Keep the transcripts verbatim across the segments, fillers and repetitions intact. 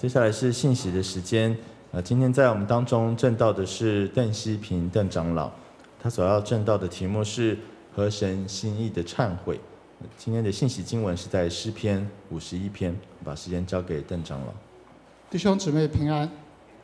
接下来是信息的时间。呃，今天在我们当中证道的是邓希平邓长老，他所要证道的题目是合神心意的忏悔。今天的信息经文是在诗篇五十一篇，我把时间交给邓长老。 弟兄姊妹平安。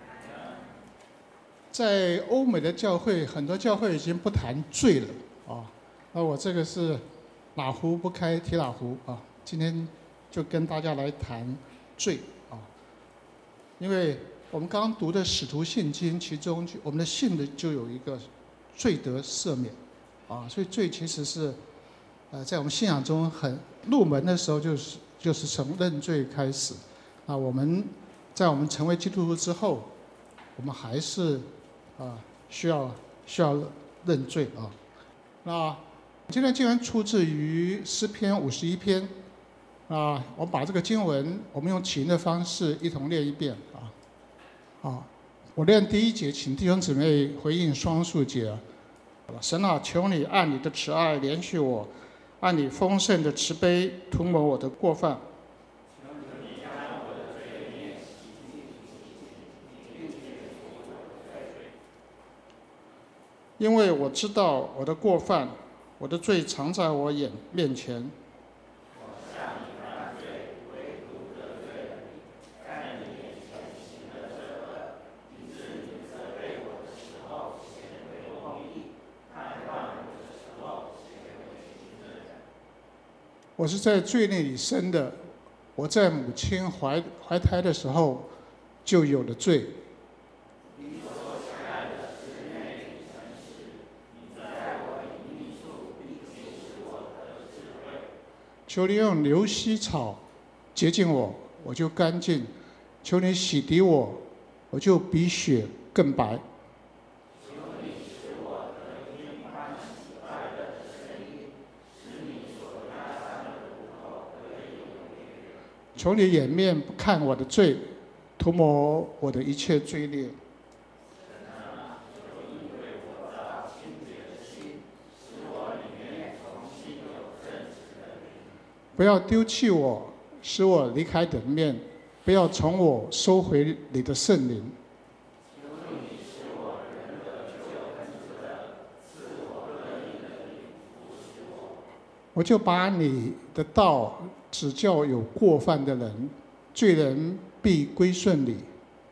在欧美的教会，很多教会已经不谈罪了啊。那我这个是哪壶不开提哪壶啊。今天就跟大家来谈罪啊，因为我们刚刚读的使徒信经，其中就我们的信的就有一个罪得赦免啊，所以罪其实是呃在我们信仰中很入门的时候就是就是从认罪开始啊。我们在我们成为基督徒之后，我们还是啊需要需要认罪啊。那今天经文出自于诗篇五十一篇啊，我们把这个经文我们用起音的方式一同念一遍啊。好，我念第一节，请弟兄姊妹回应双数节。神啊，求你按你的慈爱怜恤我，按你丰盛的慈悲涂抹我的过犯。因为我知道我的过犯，我的罪常在我眼面前。我是在罪孽里生的，我在母亲怀怀胎的时候就有了罪。求你用流溪草洁净我，我就干净；求你洗涤我，我就比雪更白。求你掩面不看我的罪，涂抹我的一切罪孽。不要丢弃我，使我离开你的面；不要从我收回你的圣灵。我就把你的道指教有过犯的人，罪人必归顺你。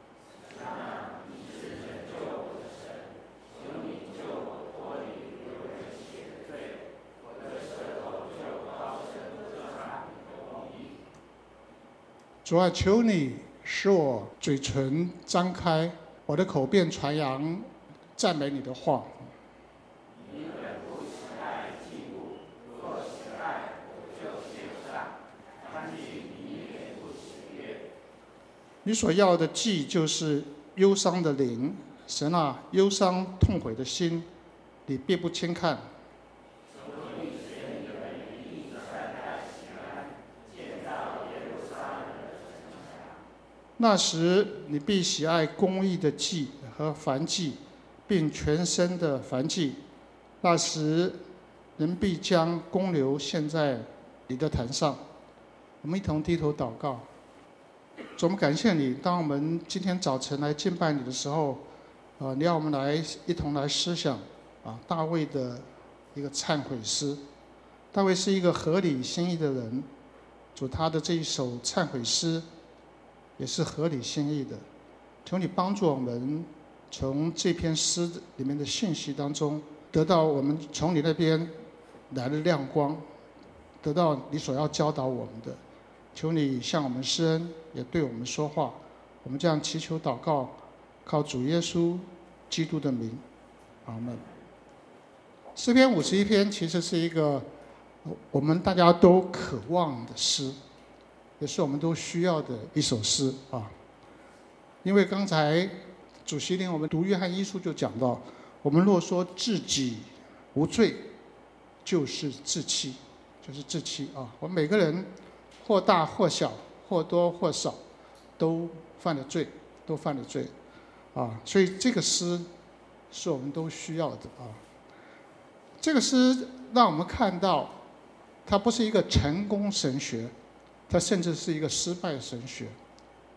主啊，求你使我嘴唇张开，我的口便传扬赞美你的话。你所要的祭就是忧伤的灵，神啊，忧伤痛悔的心，你必不轻看。那时你必喜爱公义的祭和燔祭，并全身的燔祭。那时人必将公牛献在你的坛上。我们一同低头祷告。主，我们感谢你，当我们今天早晨来敬拜你的时候，呃，你要我们来一同来思想啊，大卫的一个忏悔诗。大卫是一个合理心意的人，主，他的这一首忏悔诗也是合理心意的。求你帮助我们从这篇诗里面的信息当中，得到我们从你那边来的亮光，得到你所要教导我们的。求你向我们施恩，也对我们说话。我们这样祈求祷告，靠主耶稣基督的名，阿们。诗篇五十一篇其实是一个我们大家都渴望的诗，也是我们都需要的一首诗啊。因为刚才主席令我们读约翰一书就讲到，我们若说自己无罪，就是自欺，就是自欺啊。我们每个人或大或小，或多或少，都犯了罪，都犯了罪，啊，所以这个诗是我们都需要的啊。这个诗让我们看到，它不是一个成功神学，它甚至是一个失败神学。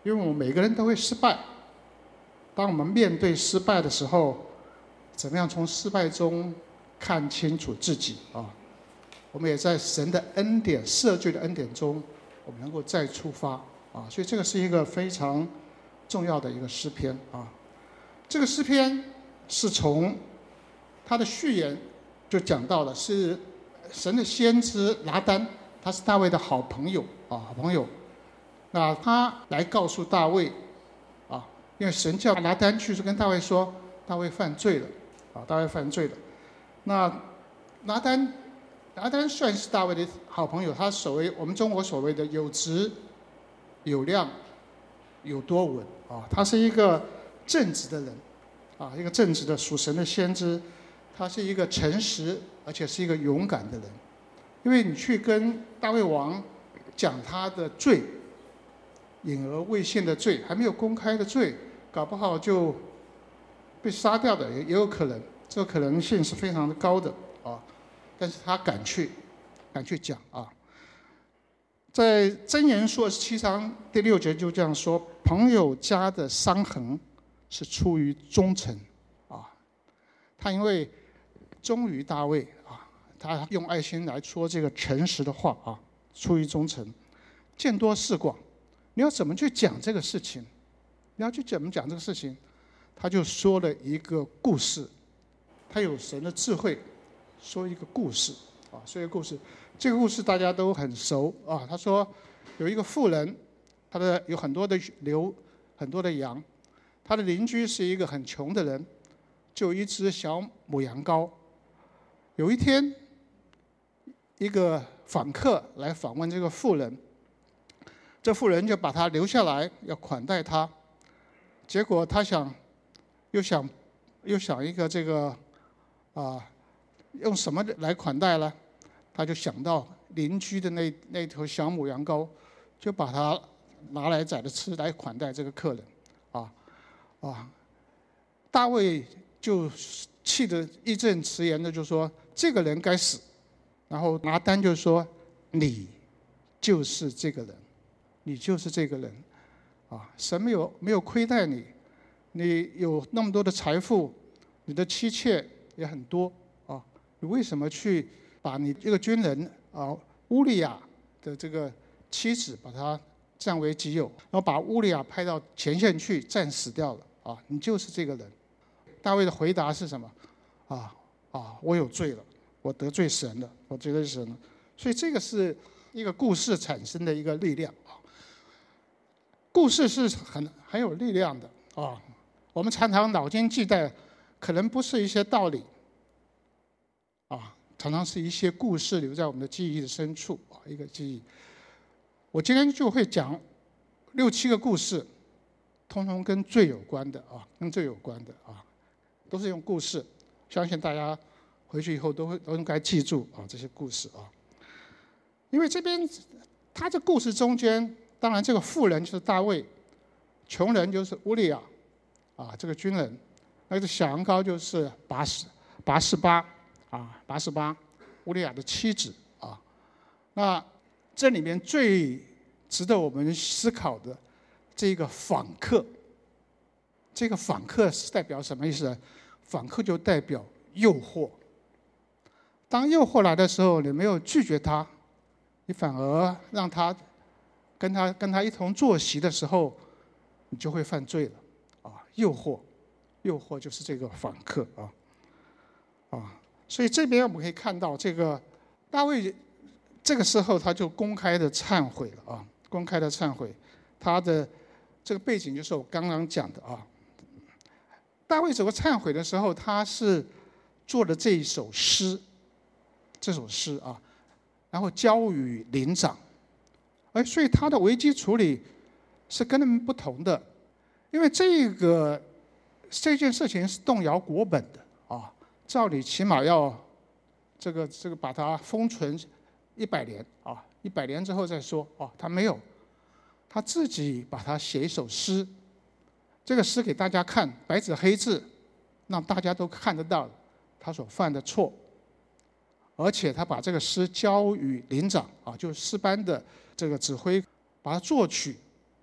因为我们每个人都会失败。当我们面对失败的时候，怎么样从失败中看清楚自己啊？我们也在神的恩典、赦罪的恩典中，我们能够再出发啊！所以这个是一个非常重要的一个诗篇啊。这个诗篇是从他的序言就讲到了，是神的先知拿单，他是大卫的好朋友啊，好朋友。那他来告诉大卫啊，因为神叫拿单去，是跟大卫说，大卫犯罪了啊，大卫犯罪了。那拿单。拿单算是大卫的好朋友，他所谓我们中国所谓的有质、有量、有多闻啊，他是一个正直的人啊，一个正直的属神的先知，他是一个诚实而且是一个勇敢的人。因为你去跟大卫王讲他的罪，隐而未现的罪，还没有公开的罪，搞不好就被杀掉的也也有可能，这个可能性是非常的高的啊。但是他敢去，敢去讲啊。在箴言书二十七章第六节就这样说：朋友家的伤痕是出于忠诚啊。他因为忠于大卫啊，他用爱心来说这个诚实的话啊，出于忠诚。见多识广，你要怎么去讲这个事情？你要去怎么讲这个事情？他就说了一个故事，他有神的智慧。说一个故事啊，说一个故事，这个故事大家都很熟啊。他说有一个妇人，他的有很多的牛，很多的羊，他的邻居是一个很穷的人，就一只小母羊羔。有一天，一个访客来访问这个妇人，这妇人就把他留下来，要款待他。结果他想，又想，又想一个这个啊。用什么来款待呢？他就想到邻居的那那头小母羊羔，就把它拿来宰着吃，来款待这个客人，啊啊！大卫就气得义正辞严的就说：“这个人该死。”然后拿单就说：“你就是这个人，你就是这个人，啊！神没有没有亏待你，你有那么多的财富，你的妻妾也很多。”你为什么去把你这个军人啊乌利亚的这个妻子把他占为己有，然后把乌利亚派到前线去战死掉了啊？你就是这个人。大卫的回答是什么？啊啊，我有罪了，我得罪神了，我得罪神了。所以这个是一个故事产生的一个力量啊。故事是很很有力量的啊。我们常常脑筋记带，可能不是一些道理。啊，常常是一些故事留在我们的记忆的深处啊，一个记忆。我今天就会讲六七个故事，通通跟罪有关的啊，跟罪有关的啊，都是用故事。相信大家回去以后都会都应该记住啊这些故事啊。因为这边他这故事中间，当然这个富人就是大卫，穷人就是乌利亚，啊，这个军人，那个小羊羔就是拔示拔示巴。啊，拔示巴，乌利亚的妻子啊，那这里面最值得我们思考的这个访客，这个访客是代表什么意思呢？访客就代表诱惑。当诱惑来的时候，你没有拒绝他，你反而让他跟他跟他一同坐席的时候，你就会犯罪了啊！诱惑，诱惑就是这个访客啊，啊。所以这边我们可以看到，这个大卫这个时候他就公开的忏悔了啊，公开的忏悔。他的这个背景就是我刚刚讲的啊。大卫怎么忏悔的时候，他是做了这一首诗，这首诗啊，然后交与灵长。哎，所以他的危机处理是跟他们不同的，因为这个这件事情是动摇国本的啊。照理起码要这个这个把它封存一百年啊，一百年之后再说哦。他没有，他自己把它写一首诗，这个诗给大家看，白纸黑字，让大家都看得到他所犯的错。而且他把这个诗交与灵长啊，就是诗班的这个指挥，把它作曲，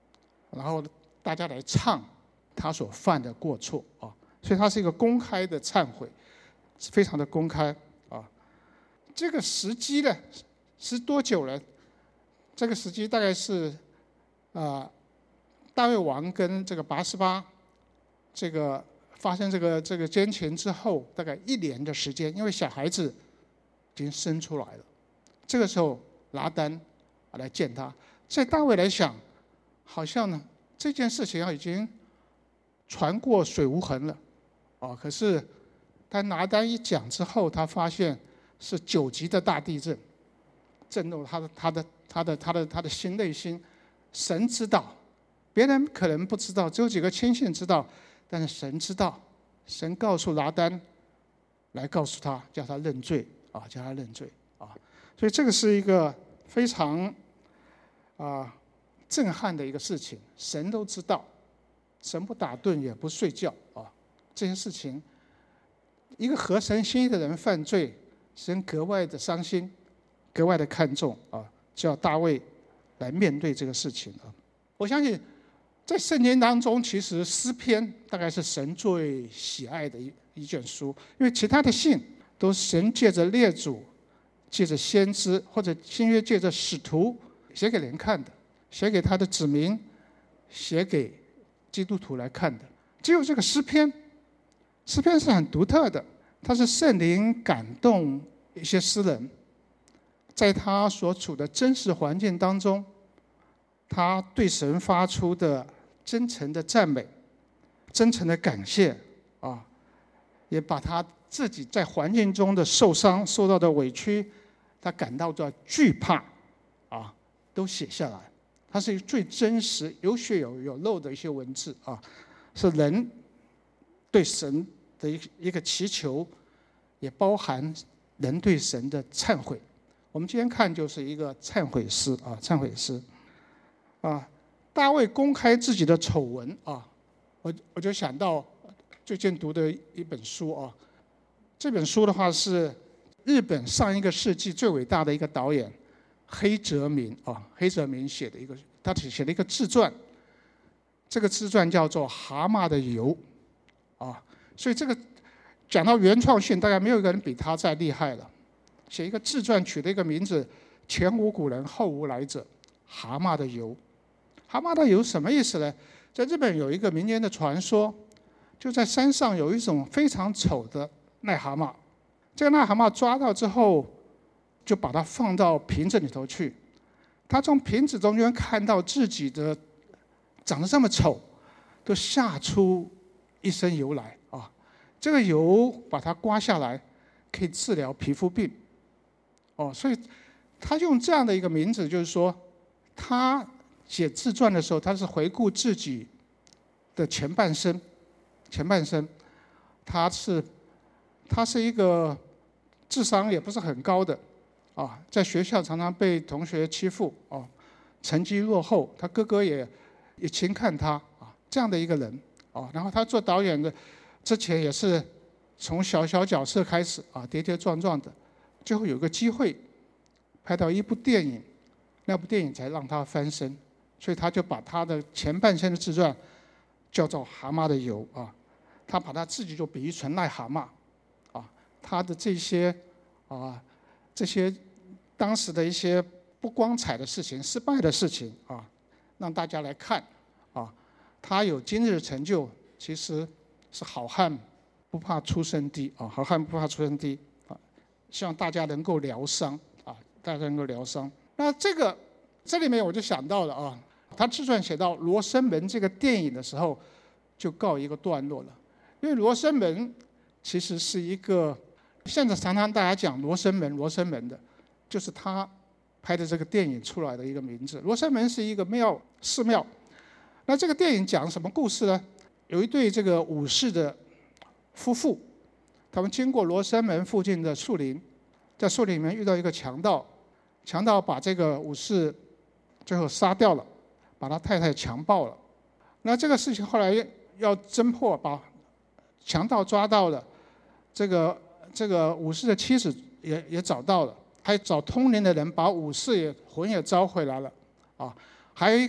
然后大家来唱他所犯的过错啊，所以他是一个公开的忏悔，非常的公开啊。这个时机呢是多久呢？这个时机大概是啊、呃，大卫王跟这个拔示巴这个发生这个这个奸情之后，大概一年的时间，因为小孩子已经生出来了。这个时候拿单来见他，在大卫来想，好像呢这件事情已经传过水无痕了啊。可是他拿单一讲之后，他发现是九级的大地震，震动他的他的他的他的他的心内心。神知道，别人可能不知道，只有几个亲信知道，但是神知道。神告诉拿单来告诉他，叫他认罪啊，叫他认罪啊。所以这个是一个非常啊震撼的一个事情。神都知道，神不打盹也不睡觉啊。这些事情，一个合神心意的人犯罪，神格外的伤心，格外的看重啊，叫大卫来面对这个事情啊。我相信在圣经当中，其实诗篇大概是神最喜爱的一一卷书，因为其他的信都是神借着列祖、借着先知或者新约借着使徒写给人看的，写给他的子民，写给基督徒来看的。只有这个诗篇，诗篇是很独特的，它是圣灵感动一些诗人，在他所处的真实环境当中，他对神发出的真诚的赞美、真诚的感谢啊，也把他自己在环境中的受伤、受到的委屈，他感到的惧怕啊，都写下来。它是最真实、有血有有肉的一些文字啊，是人对神的一一个祈求，也包含人对神的忏悔。我们今天看就是一个忏悔诗啊，忏悔诗啊。大卫公开自己的丑闻啊，我我就想到最近读的一本书啊。这本书的话是日本上一个世纪最伟大的一个导演黑泽明啊，黑泽明写的一个，他写了一个自传，这个自传叫做《蛤蟆的油》啊，所以这个讲到原创性，大概没有一个人比他再厉害了。写一个自传，取了一个名字，前无古人后无来者，蛤蟆的油。蛤蟆的油什么意思呢？在日本有一个民间的传说，就在山上有一种非常丑的癞蛤蟆，这个癞蛤蟆抓到之后，就把它放到瓶子里头去。他从瓶子中间看到自己的长得这么丑，都吓出一身油来啊！这个油把它刮下来，可以治疗皮肤病。哦，所以他用这样的一个名字，就是说，他写自传的时候，他是回顾自己的前半生，前半生，他是他是一个智商也不是很高的。啊，在学校常常被同学欺负啊，成绩落后，他哥哥也也轻看他啊，这样的一个人啊。然后他做导演的之前也是从小小角色开始啊，跌跌撞撞的，最后有个机会拍到一部电影，那部电影才让他翻身，所以他就把他的前半生的自传叫做《蛤蟆的油》啊，他把他自己就比喻成癞蛤蟆啊，他的这些啊这些。当时的一些不光彩的事情、失败的事情啊，让大家来看啊，他有今日成就，其实是好汉不怕出身低啊，好汉不怕出身低啊，希望大家能够疗伤啊，大家能够疗伤。那这个这里面我就想到了啊，他自传写到《罗生门》这个电影的时候，就告一个段落了，因为《罗生门》其实是一个现在常常大家讲《罗生门》，《罗生门》的。就是他拍的这个电影出来的一个名字。罗生门是一个庙，寺庙。那这个电影讲什么故事呢？有一对这个武士的夫妇，他们经过罗生门附近的树林，在树林里面遇到一个强盗，强盗把这个武士最后杀掉了，把他太太强暴了。那这个事情后来要侦破，把强盗抓到了，这个这个武士的妻子也也找到了。还找通灵的人把武士也魂也招回来了，啊，还有一个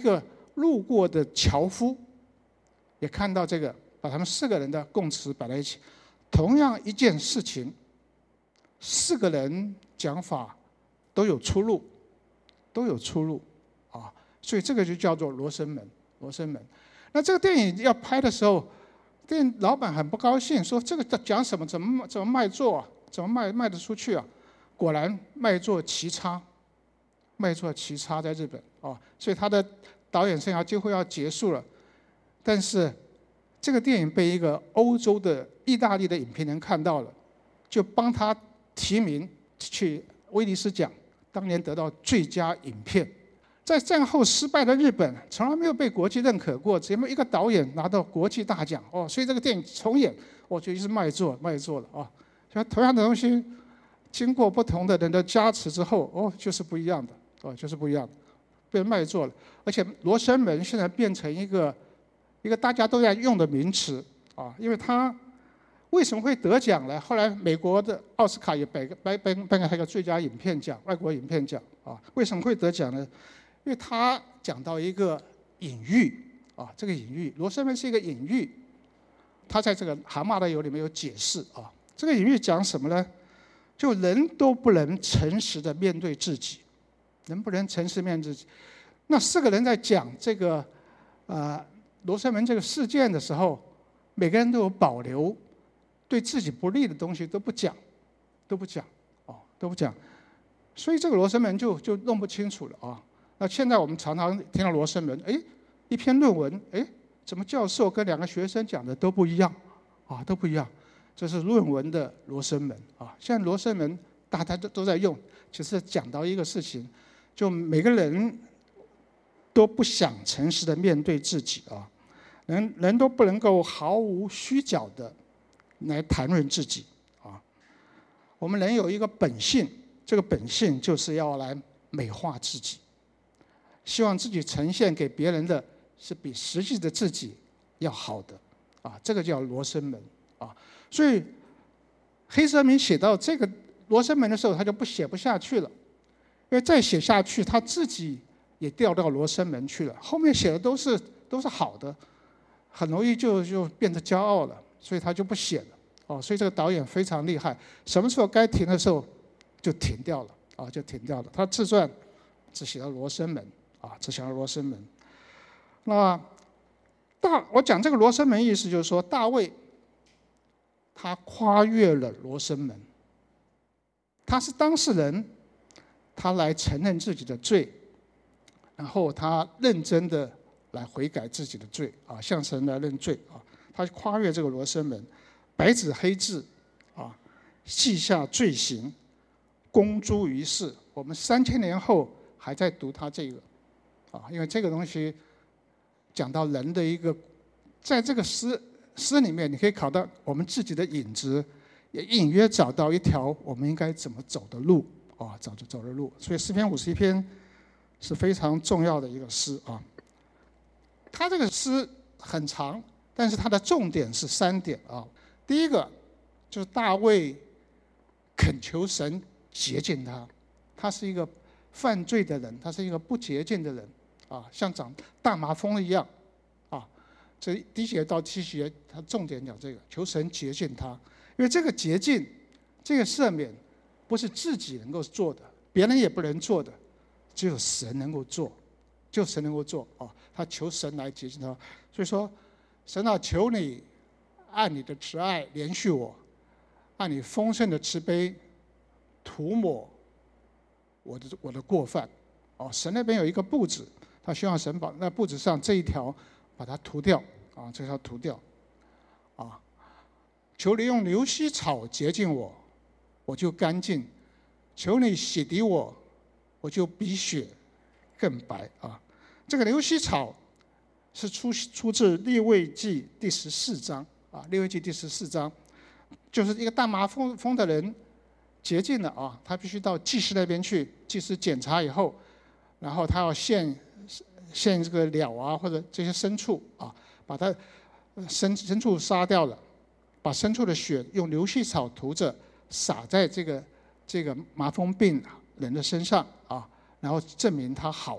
路过的樵夫也看到这个，把他们四个人的供词摆在一起，同样一件事情，四个人讲法都有出入，都有出入啊，所以这个就叫做罗生门。罗生门。那这个电影要拍的时候，电影老板很不高兴，说这个讲什么？怎么怎么卖座啊？怎么卖卖得出去啊？果然卖座奇差，卖座奇差在日本啊，所以他的导演生涯几乎要结束了。但是这个电影被一个欧洲的意大利的影评人看到了，就帮他提名去威尼斯奖，当年得到最佳影片。在战后失败的日本，从来没有被国际认可过，只有一个导演拿到国际大奖哦，所以这个电影重演，我觉得是卖座卖座了啊。所以同样的东西，经过不同的人的加持之后，哦，就是不一样的，哦，就是不一样的，变卖座了。而且罗生门现在变成一个一个大家都在用的名词啊，因为他为什么会得奖呢？后来美国的奥斯卡也颁颁颁颁给他一个最佳影片奖，外国影片奖啊，为什么会得奖呢？因为他讲到一个隐喻啊，这个隐喻，罗生门是一个隐喻，他在这个《蛤蟆的油》里面有解释啊。这个隐喻讲什么呢？就人都不能诚实的面对自己，人不能诚实面对自己。那四个人在讲这个呃罗生门这个事件的时候，每个人都有保留，对自己不利的东西都不讲，都不讲，哦，都不讲。所以这个罗生门就就弄不清楚了啊。那现在我们常常听到罗生门，哎，一篇论文，哎，怎么教授跟两个学生讲的都不一样，啊，都不一样，这是论文的罗生门啊。现在罗生门大家都都在用，其实讲到一个事情，就每个人都不想诚实的面对自己啊，人人都不能够毫无虚假的来谈论自己啊。我们人有一个本性，这个本性就是要来美化自己。希望自己呈现给别人的是比实际的自己要好的，啊，这个叫罗生门啊。所以黑泽明写到这个罗生门的时候，他就不写不下去了，因为再写下去，他自己也掉到罗生门去了。后面写的都是都是好的，很容易就就变得骄傲了，所以他就不写了。哦，所以这个导演非常厉害，什么时候该停的时候就停掉了，啊，就停掉了。他自传只写到罗生门。啊，只写到罗生门。那大我讲这个罗生门意思就是说，大卫他跨越了罗生门，他是当事人，他来承认自己的罪，然后他认真的来悔改自己的罪啊，向神来认罪啊。他跨越这个罗生门，白纸黑字啊，记下罪行，公诸于世。我们三千年后还在读他这个。啊，因为这个东西讲到人的一个，在这个诗诗里面，你可以考到我们自己的影子，也隐约找到一条我们应该怎么走的路啊，走着走的路。所以诗篇五十一篇是非常重要的一个诗啊。它这个诗很长，但是它的重点是三点啊。第一个就是大卫恳求神洁净他，他是一个犯罪的人，他是一个不洁净的人。啊，像长大麻风一样，啊，这第一节到第七节，他重点讲这个，求神洁净他，因为这个洁净，这个赦免，不是自己能够做的，别人也不能做的，只有神能够做，就神能够做啊。他求神来洁净他，所以说，神啊，求你按你的慈爱怜恤我，按你丰盛的慈悲涂抹我的我的过犯。哦，神那边有一个布子。他希望神把那布子上这一条把它涂掉啊，这条涂掉啊。求你用流溪草洁净我，我就干净；求你洗涤我，我就比雪更白啊。这个流溪草是出出自利未记第十四章啊，利未记第十四章，就是一个大麻风风的人洁净了啊，他必须到祭司那边去，祭司检查以后，然后他要献。献这个鸟啊，或者这些牲畜啊，把它牲牲畜杀掉了，把牲畜的血用流溪草涂着，洒在这个这个麻风病人的身上啊，然后证明他好了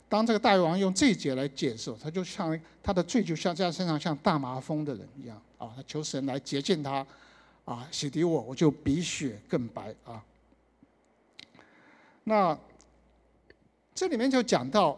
当这个大卫王用这一节来解释，他就像他的罪就像在他身上像大麻风的人一样啊，他求神来洁净他，啊，洗涤我，我就比雪更白啊。那这里面就讲到，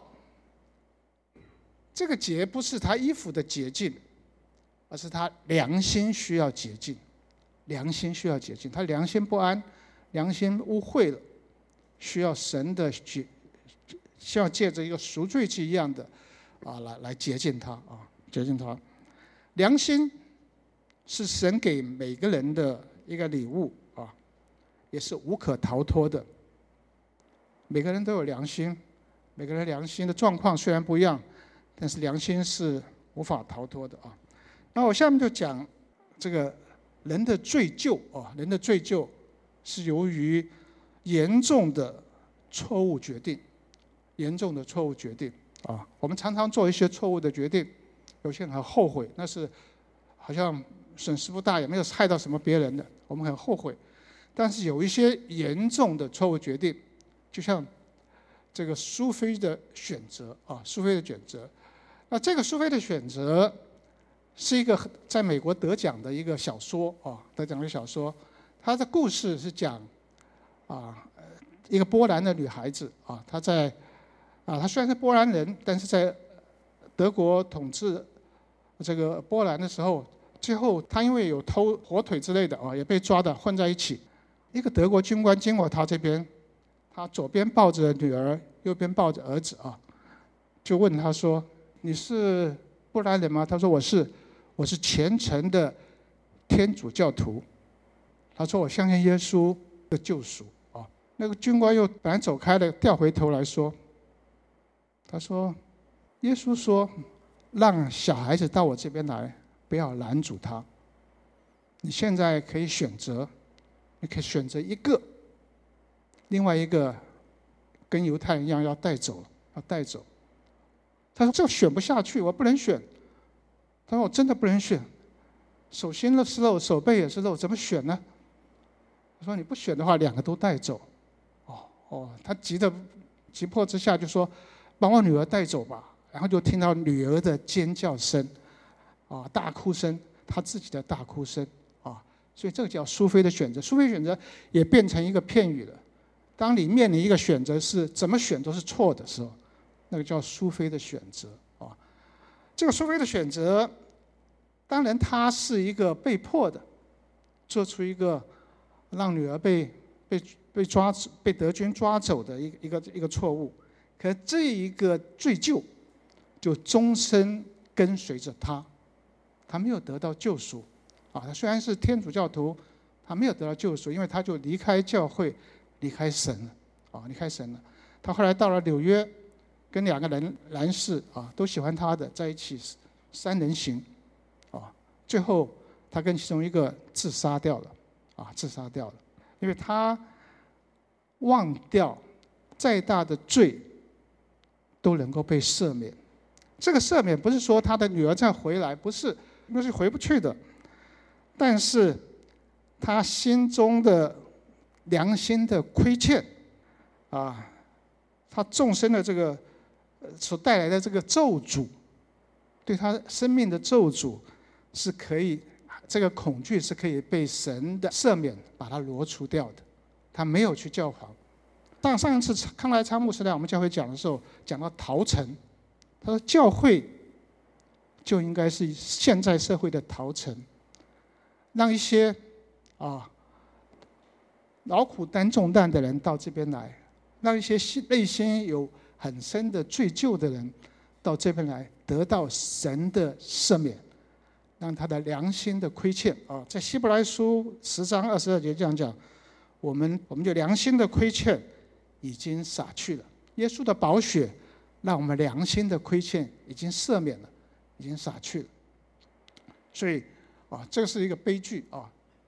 这个洁不是他衣服的洁净，而是他良心需要洁净，良心需要洁净，他良心不安，良心污秽了，需要神的洁，需要借着一个赎罪祭一样的啊，来来洁净他啊，洁净他。良心是神给每个人的一个礼物啊，也是无可逃脱的。每个人都有良心，每个人良心的状况虽然不一样，但是良心是无法逃脱的啊。那我下面就讲这个人的罪疚啊，人的罪疚是由于严重的错误决定，严重的错误决定啊。我们常常做一些错误的决定，有些人很后悔，那是好像损失不大，也没有害到什么别人的，我们很后悔。但是有一些严重的错误决定，就像这个苏菲的选择啊，苏菲的选择。那这个苏菲的选择是一个在美国得奖的一个小说啊，得奖的小说。它的故事是讲啊，一个波兰的女孩子啊，她在啊，她虽然是波兰人，但是在德国统治这个波兰的时候，最后她因为有偷火腿之类的啊，也被抓的混在一起。一个德国军官经过她这边，他左边抱着女儿，右边抱着儿子啊，就问他说：“你是波兰人吗？”他说：“我是，我是虔诚的天主教徒。”他说：“我相信耶稣的救赎。”啊，那个军官又本来走开了，调回头来说：“他说，耶稣说，让小孩子到我这边来，不要拦阻他。你现在可以选择，你可以选择一个。”另外一个跟犹太人一样要带走，要带走。他说：“这个选不下去，我不能选。”他说：“我真的不能选，手心是肉，手背也是肉，怎么选呢？”他说：“你不选的话，两个都带走。”哦哦，他急得急迫之下就说：“把我女儿带走吧。”然后就听到女儿的尖叫声，啊，大哭声，她自己的大哭声啊，所以这个叫苏菲的选择。苏菲选择也变成一个片语了。当你面临一个选择是怎么选都是错的时候，那个叫苏菲的选择啊。这个苏菲的选择，当然她是一个被迫的，做出一个让女儿被被被抓被德军抓走的一个一个一个错误。可这一个罪疚，就终身跟随着她，她没有得到救赎啊。她虽然是天主教徒，她没有得到救赎，因为她就离开教会。离开神了，啊，离开神了。他后来到了纽约，跟两个人男士啊，都喜欢他的在一起，三人行，啊，最后他跟其中一个自杀掉了，啊，自杀掉了，因为他忘掉再大的罪都能够被赦免。这个赦免不是说他的女儿再回来，不是，那是回不去的。但是他心中的良心的亏欠，啊，他众生的这个所带来的这个咒诅，对他生命的咒诅，是可以，这个恐惧是可以被神的赦免把它挪除掉的。他没有去教皇。上上一次康莱昌牧师来我们教会讲的时候，讲到陶城，他说教会就应该是现在社会的陶城，让一些啊。劳苦担重担的人到这边来，让一些内心有很深的罪疚的人到这边来，得到神的赦免，让他的良心的亏欠啊，在希伯来书十章二十二节这样讲，我们我们就良心的亏欠已经洒去了，耶稣的宝血让我们良心的亏欠已经赦免了，已经洒去了。所以啊，这个是一个悲剧啊。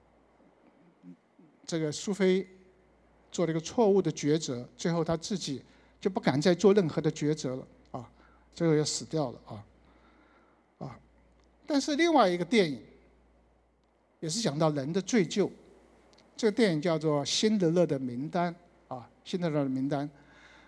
这个苏菲做了一个错误的抉择，最后她自己就不敢再做任何的抉择了啊，最后也死掉了啊啊！但是另外一个电影也是讲到人的罪疚，这个电影叫做《辛德勒的名单》啊，《辛德勒的名单》。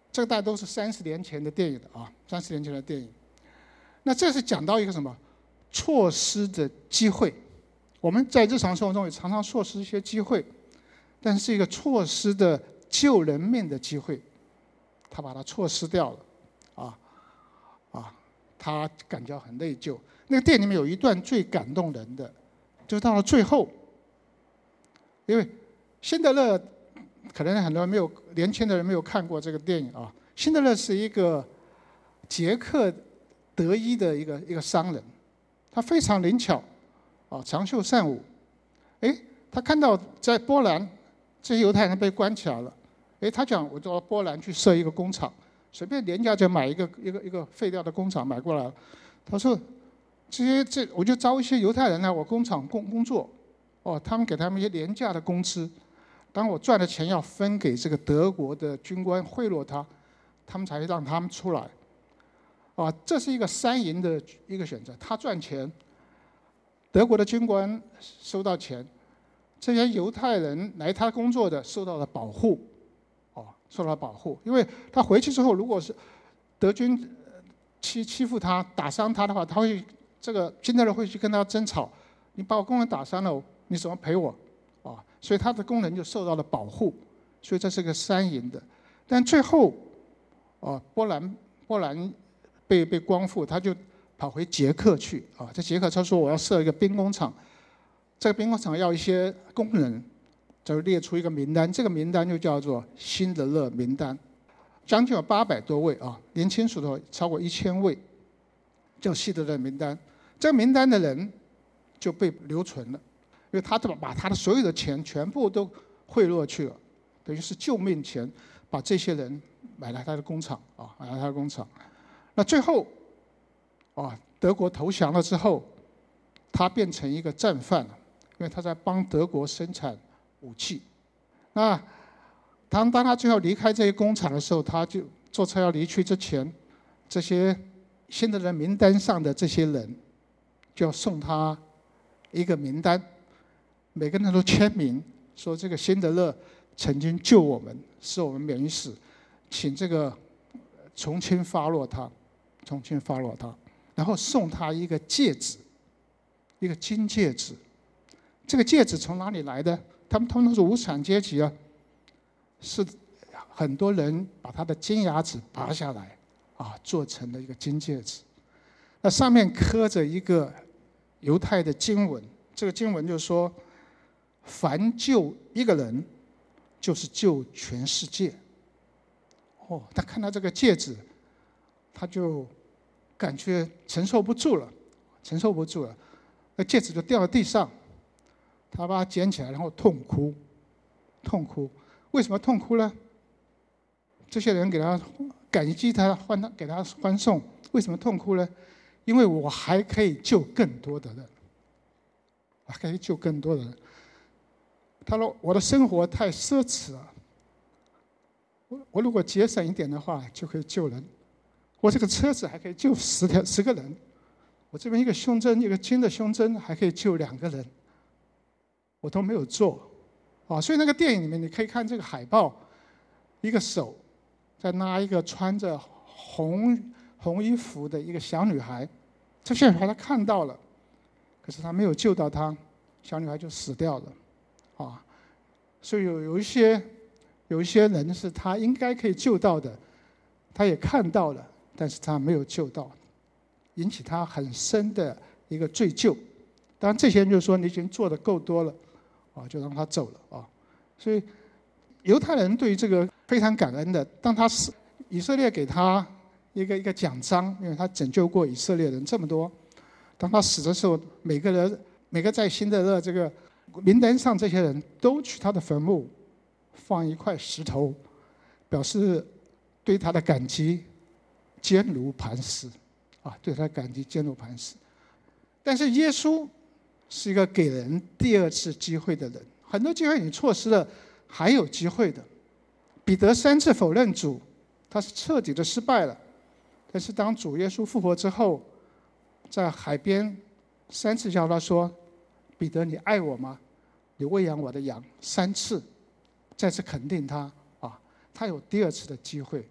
这个大家都是三十年前的电影的啊，三十年前的电影。那这是讲到一个什么错失的机会？我们在日常生活中也常常错失一些机会，但是是一个错失的救人命的机会，他把它错失掉了，啊啊，他感觉很内疚。那个电影里面有一段最感动人的，就是到了最后，因为辛德勒可能很多人没有年轻的人没有看过这个电影啊。辛德勒是一个捷克德裔的一个一个商人，他非常灵巧，啊，长袖善舞。哎，他看到在波兰这些犹太人被关起来了，哎，他讲我到波兰去设一个工厂，随便廉价就买一个一个一个废掉的工厂买过来了。他说这些这我就招一些犹太人来我工厂工工作，哦，他们给他们一些廉价的工资，当我赚的钱要分给这个德国的军官贿赂他，他们才让他们出来。啊，这是一个三赢的一个选择，他赚钱，德国的军官收到钱，这些犹太人来他工作的受到了保护，哦，受到了保护，因为他回去之后，如果是德军欺欺负他、打伤他的话，他会这个辛德勒会去跟他争吵，你把我工人打伤了，你怎么赔我？啊，所以他的工人就受到了保护，所以这是个三赢的。但最后，啊，波兰波兰被被光复，他就跑回捷克去啊，在捷克他说我要设一个兵工厂，这个兵工厂要一些工人，就列出一个名单，这个名单就叫做辛德勒名单，将近有八百多位啊，年轻属头超过一千位，叫辛德勒名单。这个名单的人就被留存了，因为他把他的所有的钱全部都贿赂去了，等于是救命钱，把这些人买来他的工厂啊，买来他的工厂。那最后，啊，德国投降了之后，他变成一个战犯了，因为他在帮德国生产武器。那当当他最后离开这些工厂的时候，他就坐车要离去之前，这些辛德勒名单上的这些人就要送他一个名单，每个人都签名，说这个辛德勒曾经救我们，使我们免于死，请这个从轻发落他，从轻发落他，然后送他一个戒指，一个金戒指。这个戒指从哪里来的？他们通通是无产阶级啊，是很多人把他的金牙齿拔下来，啊，做成了一个金戒指。那上面刻着一个犹太的经文，这个经文就是说，凡救一个人，就是救全世界。哦，他看到这个戒指，他就感觉承受不住了，承受不住了，那戒指就掉到地上，他把它捡起来，然后痛哭，痛哭。为什么痛哭呢？这些人给他感激他，欢他给他欢送，为什么痛哭呢？因为我还可以救更多的人，我还可以救更多的人。他说我的生活太奢侈了，我我如果节省一点的话，就可以救人。我这个车子还可以救十条十个人，我这边一个胸针，一个金的胸针还可以救两个人，我都没有做，啊，所以那个电影里面你可以看这个海报，一个手在拉一个穿着红红衣服的一个小女孩，这小女孩她看到了，可是她没有救到她，小女孩就死掉了，啊，所以有有一些有一些人是她应该可以救到的，她也看到了，但是她没有救到，引起她很深的一个罪疚。当然这些人就说你已经做的够多了，啊，就让他走了啊。所以犹太人对于这个非常感恩的。当他死，以色列给他一个一个奖章，因为他拯救过以色列人这么多。当他死的时候，每个人每个在辛德勒这个名单上这些人都去他的坟墓放一块石头，表示对他的感激，坚如磐石啊，对他的感激坚如磐石。但是耶稣是一个给人第二次机会的人，很多机会你错失了，还有机会的。彼得三次否认主，他是彻底的失败了。但是当主耶稣复活之后，在海边三次叫他说：“彼得，你爱我吗？你喂养我的羊。”三次，再次肯定他啊，他有第二次的机会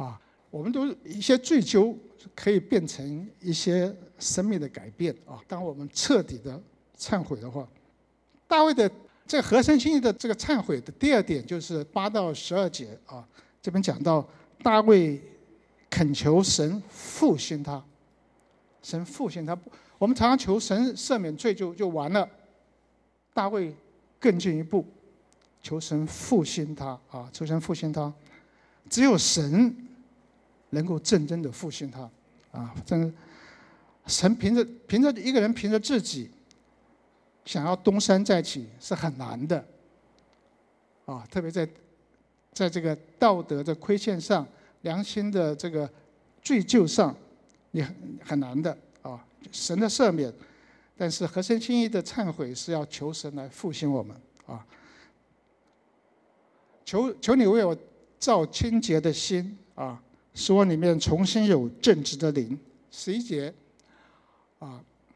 啊，我们都一些罪疚可以变成一些生命的改变啊。当我们彻底的忏悔的话，大卫的这个合神心意的这个忏悔的第二点就是八到十二节啊，这边讲到大卫恳求神复兴他，神复兴他。我们常常求神赦免罪就就完了，大卫更进一步，求神复兴他啊，求神复兴他。只有神能够真正的复兴他啊！真神凭着凭着一个人凭着自己想要东山再起是很难的啊！特别在在这个道德的亏欠上、良心的这个罪疚上，也很很难的啊！神的赦免，但是合神心意的忏悔是要求神来复兴我们啊！求求你为我造清洁的心啊，使我里面重新有正直的灵。十一节啊，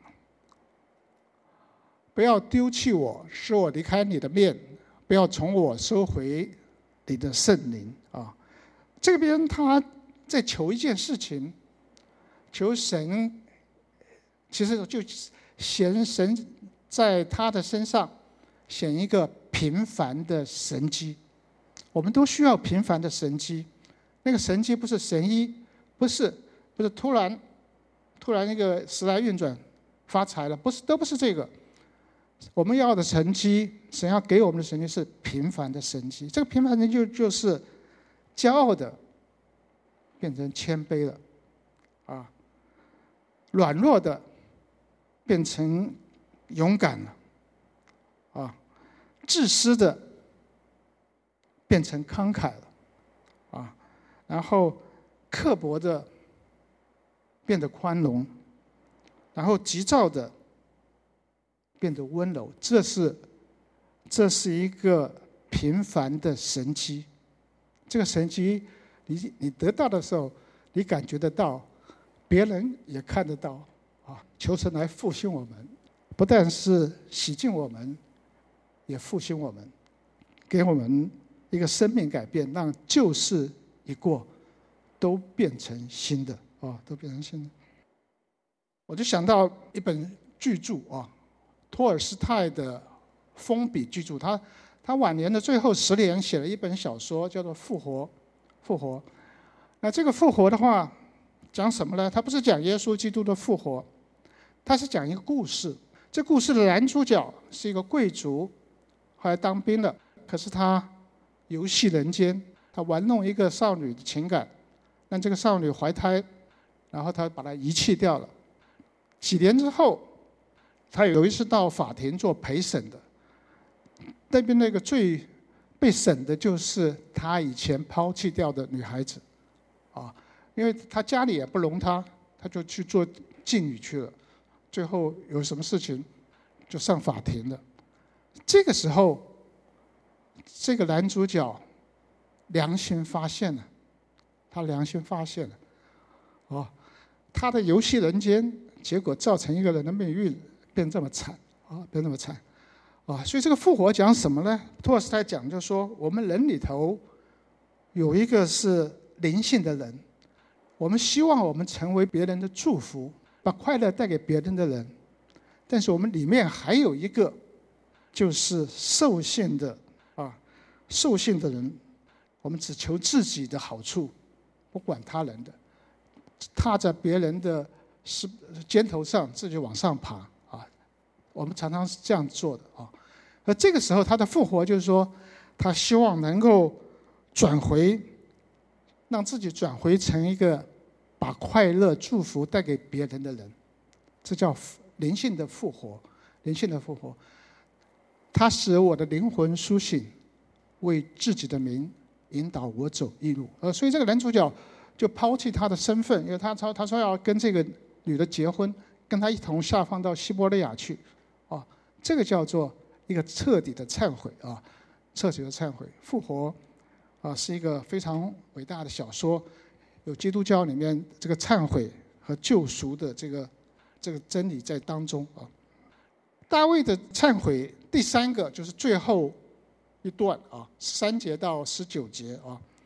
不要丢弃我，使我离开你的面，不要从我收回你的圣灵啊。这边他在求一件事情，求神，其实就显神在他的身上显一个平凡的神迹。我们都需要平凡的神迹，那个神迹不是神医，不是不是突然突然一个时来运转发财了，不是，都不是这个。我们要的神迹，神要给我们的神迹是平凡的神迹。这个平凡的就就是骄傲的变成谦卑了，啊，软弱的变成勇敢了，啊，自私的变成慷慨了，啊，然后刻薄的变得宽容，然后急躁的变得温柔。这是这是一个平凡的神迹。这个神迹，你你得到的时候，你感觉得到，别人也看得到啊！求神来复兴我们，不但是洗净我们，也复兴我们，给我们一个生命改变，让旧事一过，都变成新的啊，都变成新的。我就想到一本巨著啊，托尔斯泰的封笔巨著，他他晚年的最后十年写了一本小说，叫做《复活》。复活，那这个复活的话，讲什么呢？它不是讲耶稣基督的复活，它是讲一个故事。这故事的男主角是一个贵族，后来当兵了，可是他游戏人间，他玩弄一个少女的情感，让这个少女怀胎，然后他把她遗弃掉了。几年之后，他有一次到法庭做陪审的，那边那个最被审的就是他以前抛弃掉的女孩子，啊，因为他家里也不容他，他就去做妓女去了。最后有什么事情，就上法庭了。这个时候，这个男主角良心发现了，他良心发现了，哦，他的游戏人间，结果造成一个人的命运变这么惨啊，变这么惨。啊，所以这个复活讲什么呢？托尔斯泰讲就是说，我们人里头有一个是灵性的人，我们希望我们成为别人的祝福，把快乐带给别人的人。但是我们里面还有一个，就是兽性的啊，兽性的人，我们只求自己的好处，不管他人的，踏在别人的是肩头上，自己往上爬。我们常常是这样做的啊，而这个时候他的复活就是说，他希望能够转回，让自己转回成一个把快乐、祝福带给别人的人，这叫灵性的复活。灵性的复活，他使我的灵魂苏醒，为自己的名引导我走义路。呃，所以这个男主角就抛弃他的身份，因为他说他说要跟这个女的结婚，跟他一同下放到西伯利亚去。啊，这个叫做一个彻底的忏悔啊，彻底的忏悔。复活啊，是一个非常伟大的小说，有基督教里面这个忏悔和救赎的这个这个真理在当中啊。大卫的忏悔第三个就是最后一段啊，三节到十九节啊，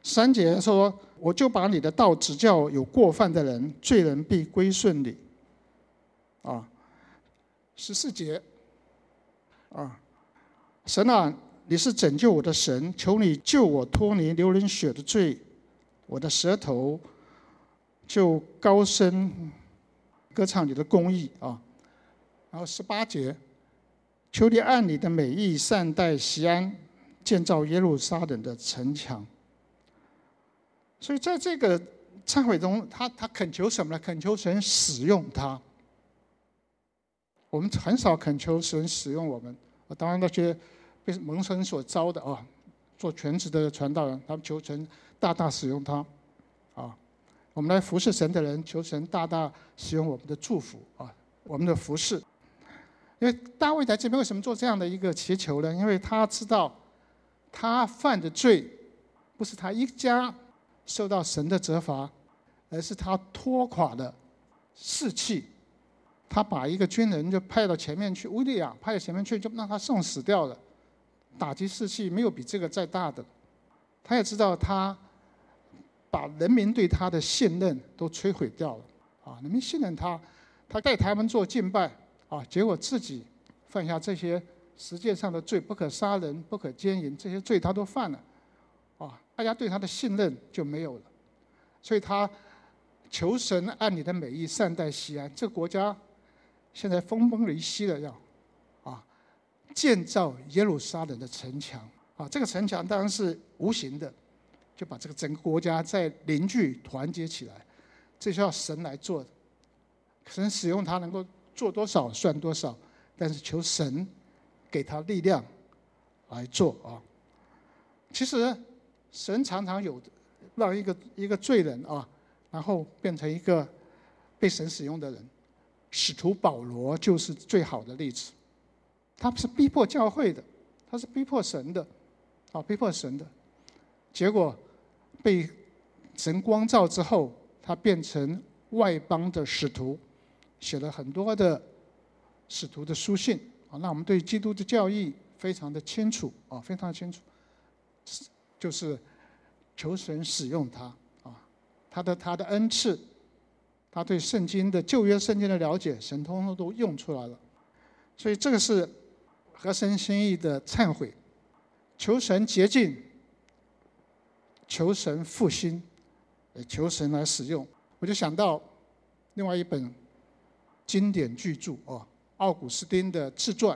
三节说：“我就把你的道指教有过犯的人，罪人必归顺你。”啊，十四节，啊，神啊，你是拯救我的神，求你救我脱离流人血的罪，我的舌头就高声歌唱你的公义啊。然后十八节，求你按你的美意善待锡安，建造耶路撒冷的城墙。所以在这个忏悔中，他他恳求什么呢？恳求神使用他。我们很少恳求神使用我们。当然那些被蒙神所招的啊，做全职的传道人，他们求神大大使用他啊。我们来服侍神的人，求神大大使用我们的祝福啊，我们的服侍。因为大卫在这边为什么做这样的一个祈求呢？因为他知道他犯的罪不是他一家受到神的责罚，而是他拖垮了士气。他把一个军人就派到前面去，乌利亚派到前面去，就让他送死掉了。打击士气没有比这个再大的。他也知道他把人民对他的信任都摧毁掉了啊！人民信任他，他带他们做敬拜啊，结果自己犯下这些实践上的罪，不可杀人、不可奸淫，这些罪他都犯了啊！大家对他的信任就没有了，所以他求神按你的美意善待锡安。这个国家现在分崩离析了，要啊建造耶路撒冷的城墙啊！这个城墙当然是无形的，就把这个整个国家再凝聚团结起来，这是要神来做的。神使用他能够做多少算多少，但是求神给他力量来做啊！其实神常常有让一个一个罪人啊，然后变成一个被神使用的人。使徒保罗就是最好的例子，他不是逼迫教会的，他是逼迫神的，啊，逼迫神的，结果被神光照之后，他变成外邦的使徒，写了很多的使徒的书信啊，让我们对基督的教义非常的清楚啊，非常的清楚，就是求神使用他啊，他的他的恩赐。他对圣经的旧约圣经的了解，神通通都用出来了，所以这个是合神心意的忏悔，求神洁净，求神复兴，求神来使用。我就想到另外一本经典巨著哦，奥古斯丁的自传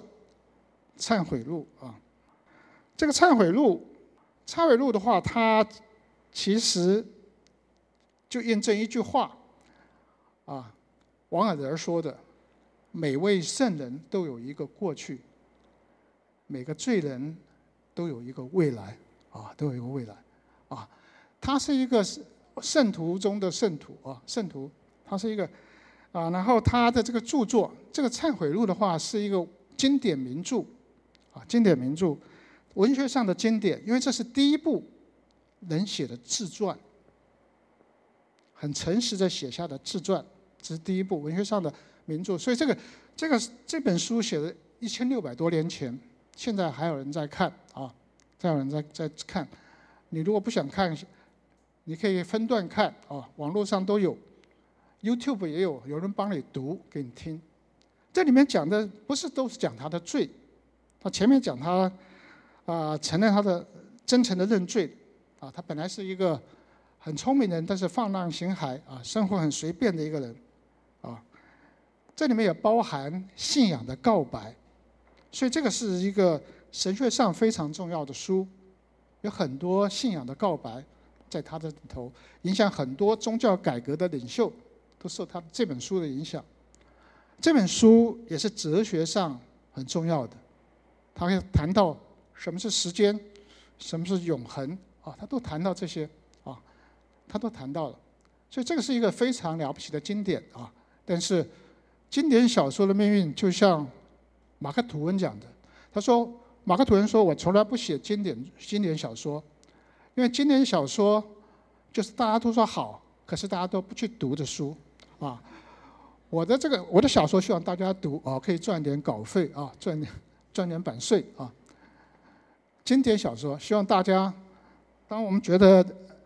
《忏悔录》啊。这个忏悔录，忏悔录的话，它其实就验证一句话。啊，王尔德说的：“每位圣人都有一个过去，每个罪人都有一个未来，啊，都有一个未来，啊，他是一个圣徒中的圣徒啊，圣徒，他是一个啊，然后他的这个著作，这个《忏悔录》的话是一个经典名著，啊，经典名著，文学上的经典，因为这是第一部人写的自传。”很诚实的写下的自传，这是第一部文学上的名著。所以这个这个这本书写了一千六百多年前，现在还有人在看啊，还有人在在看。你如果不想看，你可以分段看啊，网络上都有 ，YouTube 也有，有人帮你读给你听。这里面讲的不是都是讲他的罪，他前面讲他啊、呃、承认他的真诚的认罪啊，他本来是一个很聪明的人，但是放浪形骸啊，生活很随便的一个人，啊，这里面也包含信仰的告白，所以这个是一个神学上非常重要的书，有很多信仰的告白在他的里头，影响很多宗教改革的领袖，都受他这本书的影响。这本书也是哲学上很重要的，他会谈到什么是时间，什么是永恒啊，他都谈到这些。他都谈到了，所以这个是一个非常了不起的经典啊！但是，经典小说的命运就像马克·吐温讲的，他说：“马克·吐温说，我从来不写经典经典小说，因为经典小说就是大家都说好，可是大家都不去读的书啊。我的这个我的小说希望大家读啊，可以赚点稿费啊，赚点赚点版税啊。经典小说希望大家，当我们觉得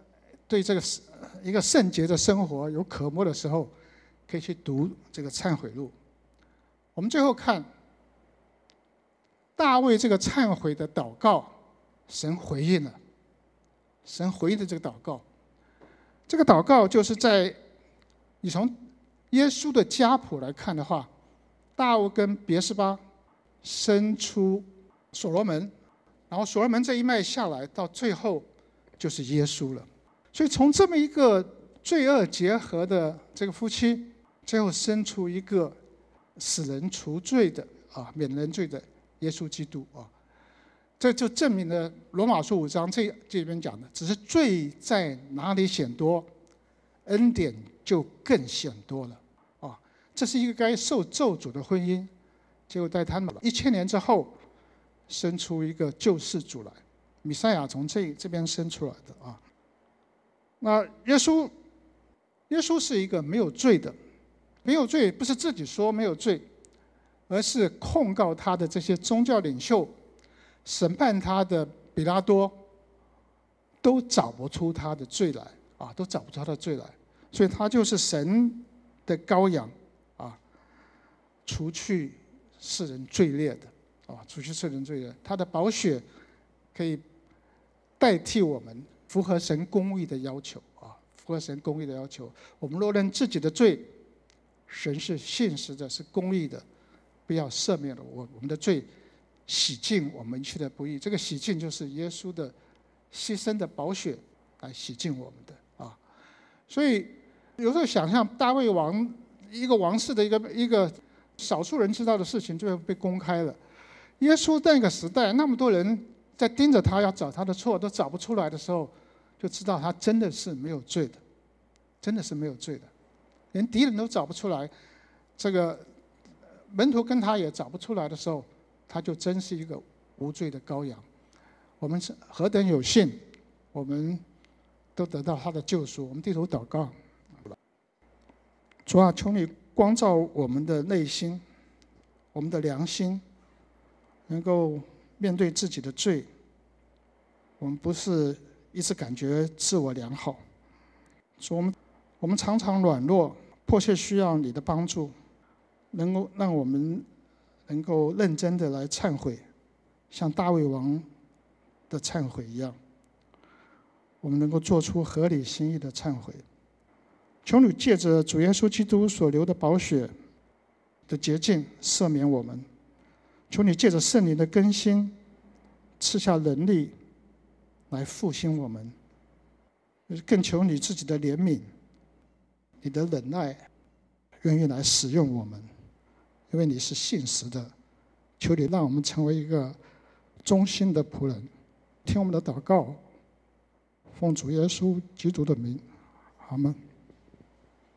对这个一个圣洁的生活有渴慕的时候，可以去读这个忏悔录。我们最后看大卫这个忏悔的祷告，神回应了，神回应的这个祷告，这个祷告就是在你从耶稣的家谱来看的话，大卫跟别是巴生出所罗门，然后所罗门这一脉下来，到最后就是耶稣了。所以从这么一个罪恶结合的这个夫妻，最后生出一个使人除罪的啊，免人罪的耶稣基督啊。这就证明了罗马书五章这这边讲的，只是罪在哪里显多，恩典就更显多了啊。这是一个该受咒诅的婚姻，结果在他们一千年之后，生出一个救世主来，弥赛亚从这这边生出来的啊。那耶稣，耶稣是一个没有罪的，没有罪不是自己说没有罪，而是控告他的这些宗教领袖，审判他的比拉多，都找不出他的罪来啊，都找不出他的罪来，所以他就是神的羔羊啊，除去世人罪孽的啊，除去世人罪孽，他的宝血可以代替我们，符合神公义的要求啊，符合神公义的要求。我们若认自己的罪，神是信实的，是公义的，不要赦免了我我们的罪，洗净我们一切的不义。这个洗净就是耶稣的牺牲的宝血来洗净我们的啊。所以有时候想象大卫王一个王室的一个一个少数人知道的事情，最后被公开了。耶稣那个时代，那么多人在盯着他，要找他的错，都找不出来的时候，就知道他真的是没有罪的，真的是没有罪的，连敌人都找不出来，这个门徒跟他也找不出来的时候，他就真是一个无罪的羔羊。我们是何等有幸，我们都得到他的救赎。我们低头祷告，主啊，求你光照我们的内心，我们的良心，能够面对自己的罪。我们不是一直感觉自我良好，所以我们我们常常软弱，迫切需要你的帮助，能够让我们能够认真的来忏悔，像大卫王的忏悔一样，我们能够做出合理心意的忏悔。求你借着主耶稣基督所流的宝血的洁净赦免我们，求你借着圣灵的更新赐下能力来复兴我们，更求你自己的怜悯，你的忍耐愿意来使用我们，因为你是信实的。求你让我们成为一个忠心的仆人，听我们的祷告，奉主耶稣基督的名，阿们。